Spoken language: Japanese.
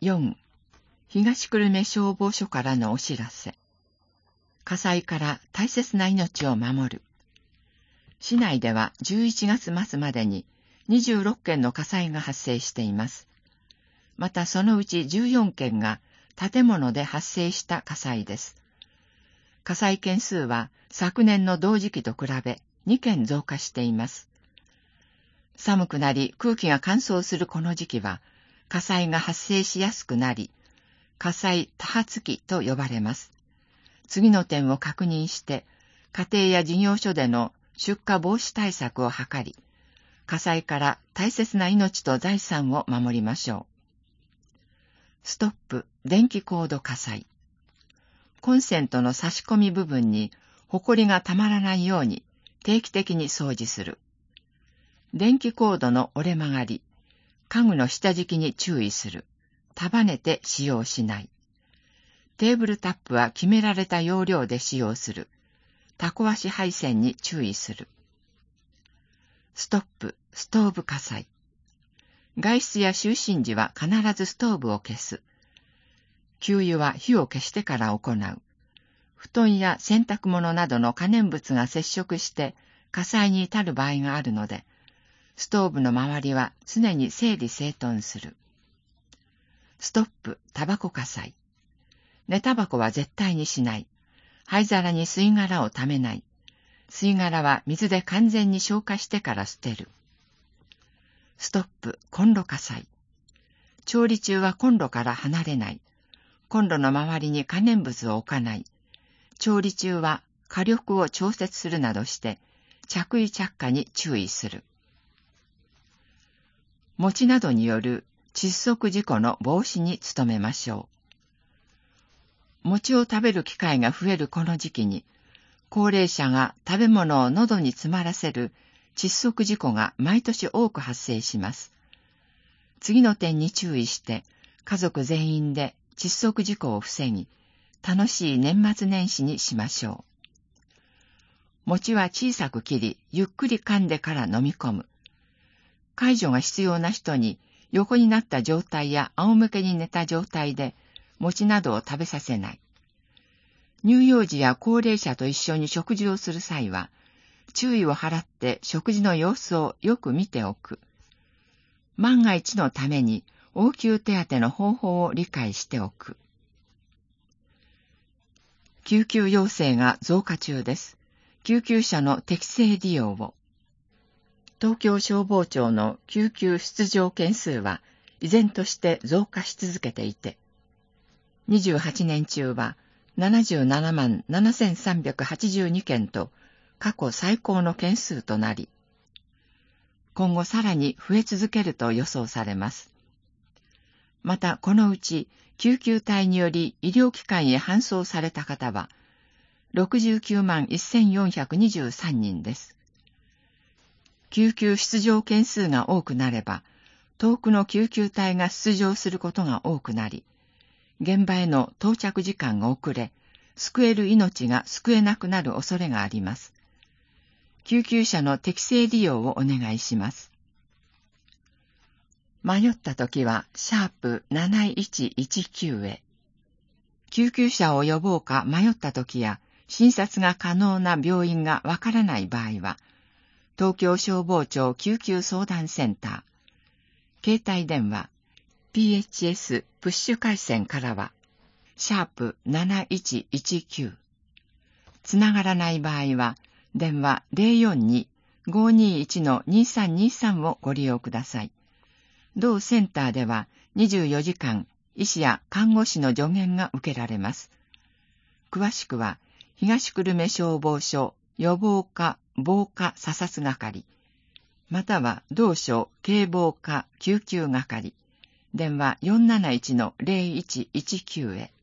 4. 東久留米消防署からのお知らせ。火災から大切な命を守る。市内では11月末までに26件の火災が発生しています。またそのうち14件が建物で発生した火災です。火災件数は昨年の同時期と比べ2件増加しています。寒くなり空気が乾燥するこの時期は火災が発生しやすくなり、火災多発期と呼ばれます。次の点を確認して、家庭や事業所での出火防止対策を図り、火災から大切な命と財産を守りましょう。ストップ電気コード火災。コンセントの差し込み部分にホコリがたまらないように定期的に掃除する。電気コードの折れ曲がり、家具の下敷きに注意する。束ねて使用しない。テーブルタップは決められた容量で使用する。タコ足配線に注意する。ストップストーブ火災。外出や就寝時は必ずストーブを消す。給油は火を消してから行う。布団や洗濯物などの可燃物が接触して火災に至る場合があるので、ストーブの周りは常に整理整頓する。ストップタバコ火災。寝タバコは絶対にしない。灰皿に吸い殻をためない。吸い殻は水で完全に消化してから捨てる。ストップコンロ火災。調理中はコンロから離れない。コンロの周りに可燃物を置かない。調理中は火力を調節するなどして着衣着火に注意する。餅などによる窒息事故の防止に努めましょう。餅を食べる機会が増えるこの時期に、高齢者が食べ物を喉に詰まらせる窒息事故が毎年多く発生します。次の点に注意して、家族全員で窒息事故を防ぎ、楽しい年末年始にしましょう。餅は小さく切り、ゆっくり噛んでから飲み込む。介助が必要な人に、横になった状態や仰向けに寝た状態で餅などを食べさせない。乳幼児や高齢者と一緒に食事をする際は、注意を払って食事の様子をよく見ておく。万が一のために応急手当の方法を理解しておく。救急要請が増加中です。救急車の適正利用を。東京消防庁の救急出動件数は依然として増加し続けていて、28年中は77万7382件と過去最高の件数となり、今後さらに増え続けると予想されます。またこのうち救急隊により医療機関へ搬送された方は69万1423人です。救急出動件数が多くなれば、遠くの救急隊が出動することが多くなり、現場への到着時間が遅れ、救える命が救えなくなる恐れがあります。救急車の適正利用をお願いします。迷ったときは、#7119 へ。救急車を呼ぼうか迷ったときや、診察が可能な病院がわからない場合は、東京消防庁救急相談センター、携帯電話、PHS プッシュ回線からは、#7119。つながらない場合は、電話 042-521-2323 をご利用ください。同センターでは24時間、医師や看護師の助言が受けられます。詳しくは、東久留米消防署予防課防火査察係、または同署警防課救急係、電話 471-0119 へ。